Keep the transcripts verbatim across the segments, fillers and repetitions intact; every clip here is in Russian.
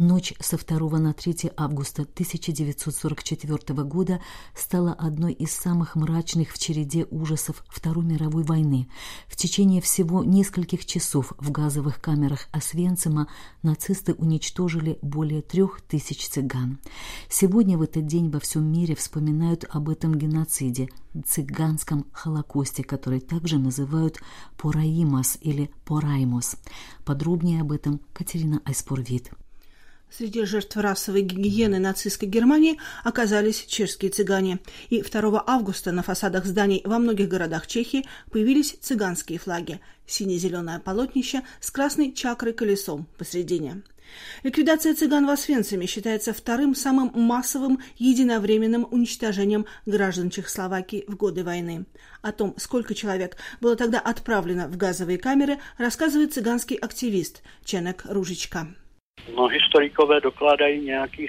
Ночь со второго на третье августа тысяча девятьсот сорок четвёртого года стала одной из самых мрачных в череде ужасов Второй мировой войны. В течение всего нескольких часов в газовых камерах Освенцима нацисты уничтожили более трех тысяч цыган. Сегодня в этот день во всем мире вспоминают об этом геноциде, цыганском холокосте, который также называют Пораимос или Пораймос. Подробнее об этом Катерина Айспурвит. Среди жертв расовой гигиены нацистской Германии оказались чешские цыгане. И второго августа на фасадах зданий во многих городах Чехии появились цыганские флаги – сине-зеленое полотнище с красной чакрой-колесом посредине. Ликвидация цыган в Освенциме считается вторым самым массовым единовременным уничтожением граждан Чехословакии в годы войны. О том, сколько человек было тогда отправлено в газовые камеры, рассказывает цыганский активист Čenek Růžička. No, historikové dokládají nějakých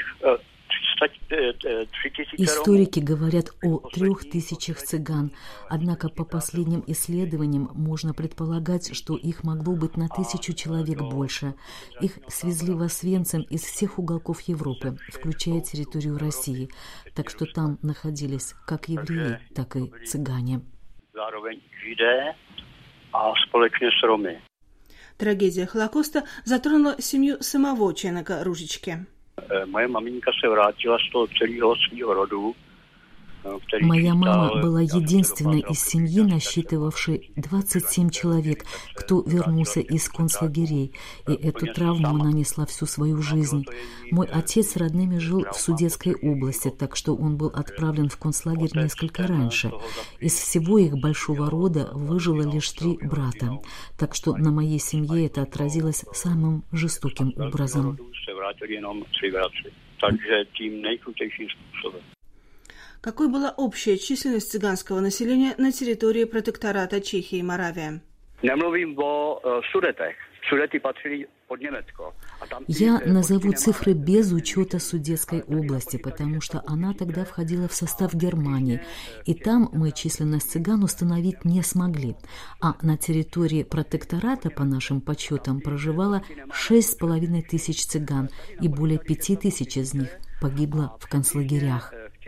tři tisíce. Историки говорят о трех тысячах цыган, однако по последним исследованиям можно предполагать, что их могло быть на тысячу человек больше. Их свезли в Освенцим из всех уголков Европы, включая территорию России, так что там находились как евреи, так и цыгане. Zároveň Židé a společně s Romy. Трагедия Холокоста затронула семью самого Čeneka Růžičky. Моя маменька se vrátila z toho celého svého rodu. Моя мама была единственной из семьи, насчитывавшей двадцать семь человек, кто вернулся из концлагерей, и эту травму она несла всю свою жизнь. Мой отец с родными жил в Судетской области, так что он был отправлен в концлагерь несколько раньше. Из всего их большого рода выжило лишь три брата, так что на моей семье это отразилось самым жестоким образом. Какой была общая численность цыганского населения на территории протектората Чехия и Моравия? Я назову цифры без учета Судетской области, потому что она тогда входила в состав Германии, и там мы численность цыган установить не смогли. А на территории протектората, по нашим подсчетам, проживало шесть с половиной тысяч цыган, и более пяти тысяч из них погибло в концлагерях.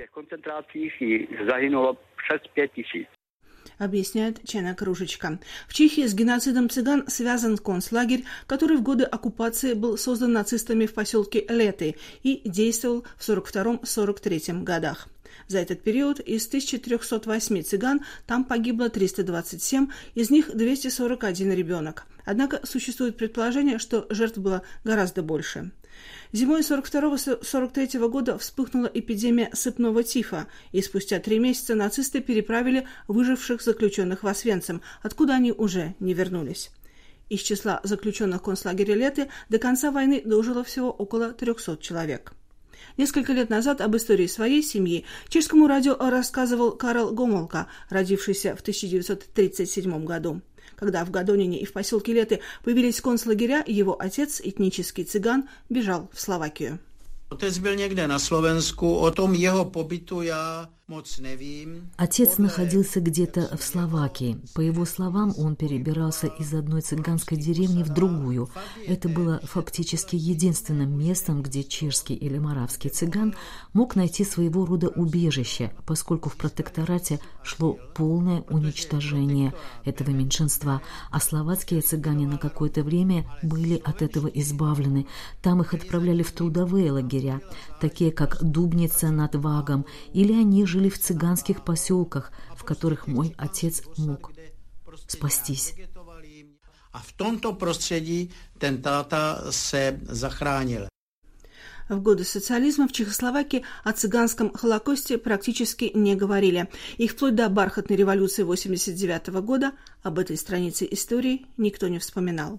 Объясняет Čenek Růžička. В Чехии с геноцидом цыган связан концлагерь, который в годы оккупации был создан нацистами в поселке Леты и действовал в сорок втором — сорок третьем годах. За этот период из тысячи трёхсот восьми цыган там погибло триста двадцать семь, из них двести сорок один ребенок. Однако существует предположение, что жертв было гораздо больше. Зимой сорок второго — сорок третьего года вспыхнула эпидемия сыпного тифа, и спустя три месяца нацисты переправили выживших заключенных в Освенцим, откуда они уже не вернулись. Из числа заключенных концлагеря Леты до конца войны дожило всего около трехсот человек. Несколько лет назад об истории своей семьи чешскому радио рассказывал Карл Гомолка, родившийся в тысяча девятьсот тридцать седьмом году. Когда в Гадонине и в поселке Леты появились концлагеря, его отец, этнический цыган, бежал в Словакию. Отец был негде на Slovensku, о том его побиту я моc невím. Отец находился где-то в Словакии. По его словам, он перебирался из одной цыганской деревни в другую. Это было фактически единственным местом, где чешский или моравский цыган мог найти своего рода убежище, поскольку в протекторате шло полное уничтожение этого меньшинства, а словацкие цыгане на какое-то время были от этого избавлены. Там их отправляли в трудовые лагеря, такие как Дубница над Вагом, или они жили жили в цыганских поселках, в которых мой отец мог спастись. А в tomto prostředí ten táta se zachránil. В годы социализма в Чехословакии о цыганском холокосте практически не говорили. И вплоть до бархатной революции восемьдесят девятого года об этой странице истории никто не вспоминал.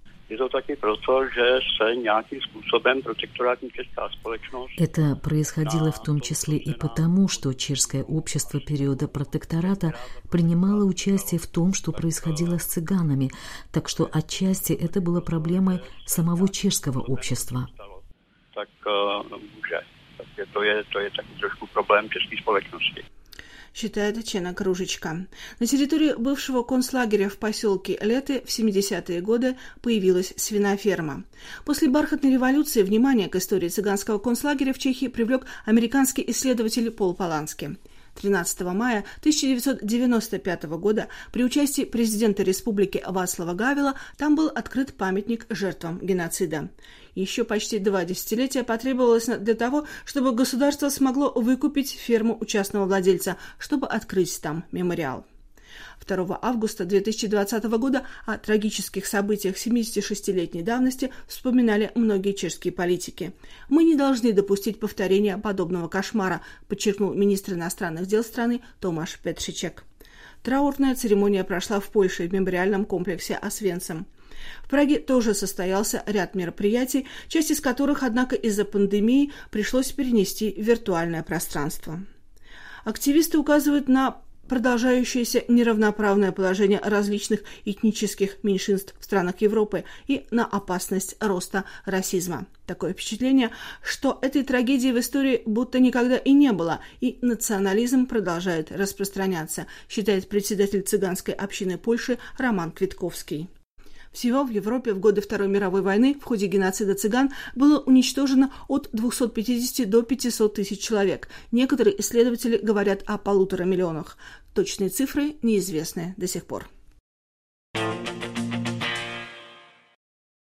Это происходило в том числе и потому, что чешское общество периода протектората принимало участие в том, что происходило с цыганами, так что отчасти это было проблемой самого чешского общества. Так může. Takže to je, to je taky trošku problém české společnosti. считает Чена Кружечка. На территории бывшего концлагеря в поселке Леты в семидесятые годы появилась свиноферма. После бархатной революции внимание к истории цыганского концлагеря в Чехии привлек американский исследователь Пол Полански. тринадцатого мая тысяча девятьсот девяносто пятого года при участии президента республики Вацлава Гавела там был открыт памятник жертвам геноцида. Еще почти два десятилетия потребовалось для того, чтобы государство смогло выкупить ферму у частного владельца, чтобы открыть там мемориал. второго августа две тысячи двадцатого года о трагических событиях семидесятишестилетней давности вспоминали многие чешские политики. «Мы не должны допустить повторения подобного кошмара», подчеркнул министр иностранных дел страны Томаш Петричек. Траурная церемония прошла в Польше в мемориальном комплексе Освенцим. В Праге тоже состоялся ряд мероприятий, часть из которых, однако, из-за пандемии пришлось перенести в виртуальное пространство. Активисты указывают на продолжающееся неравноправное положение различных этнических меньшинств в странах Европы и на опасность роста расизма. Такое впечатление, что этой трагедии в истории будто никогда и не было, и национализм продолжает распространяться, считает председатель цыганской общины Польши Роман Квитковский. Всего в Европе в годы Второй мировой войны в ходе геноцида цыган было уничтожено от двухсот пятидесяти до пятисот тысяч человек. Некоторые исследователи говорят о полутора миллионах. Точные цифры неизвестны до сих пор.